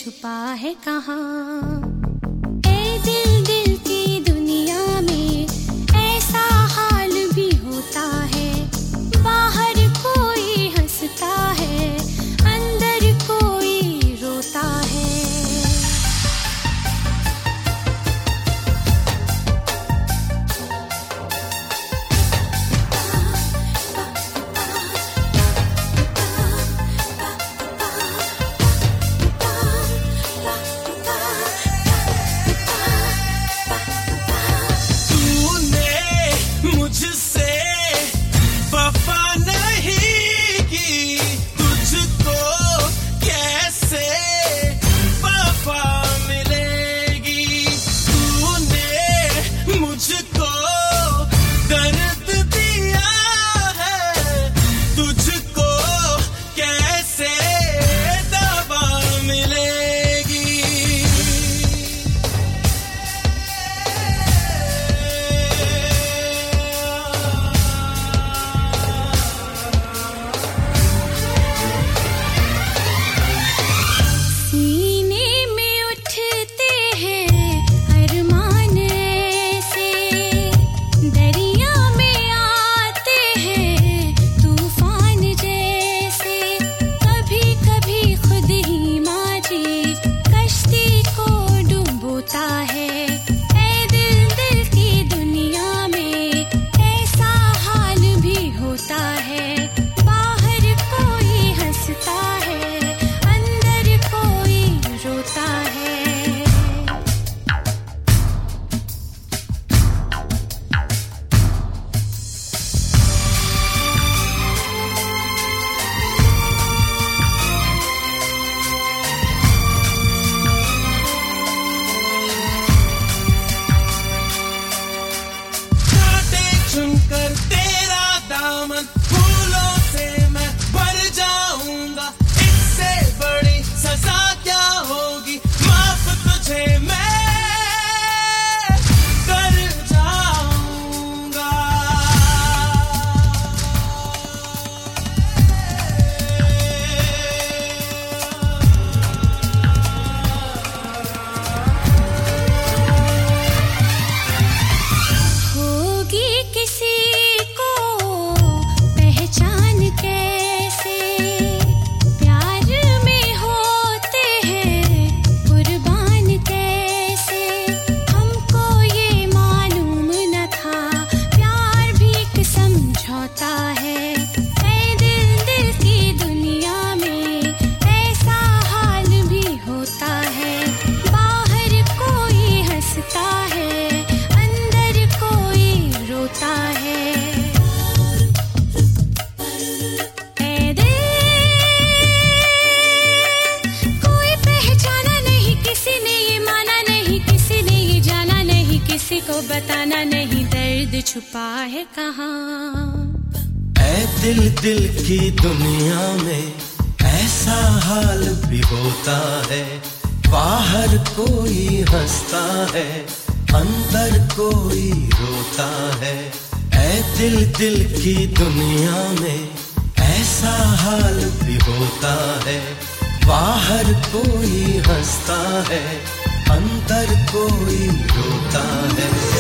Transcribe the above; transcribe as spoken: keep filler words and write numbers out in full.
छुपा है कहाँ। ए दिल दिल की दुनिया में ऐसा हाल भी होता है, बाहर कोई हंसता है, अंदर कोई रोता है। चुनकर तेरा दामन फूलों से मैं भर जाऊंगा, इससे बड़ी सजा क्या होगी, माफ तुझे मैं कर जाऊंगा। होगी किसी को पहचान कैसे, प्यार में होते हैं कुर्बान कैसे, हमको ये मालूम न था प्यार भी एक समझौता है। ऐ दिल दिल की दुनिया में ऐसा हाल भी होता है, बाहर कोई हंसता है, अंदर कोई रोता है। ऐ दिल, कोई पहचाना नहीं, किसी ने ये माना नहीं, किसी ने ये जाना नहीं, किसी को बताना नहीं, दर्द छुपा है कहाँ। ऐ दिल दिल की दुनिया में ऐसा हाल भी होता है, बाहर कोई हंसता है, अंदर कोई रोता है। ऐ दिल दिल की दुनिया में ऐसा हाल भी होता है, बाहर कोई हंसता है, अंदर कोई रोता है।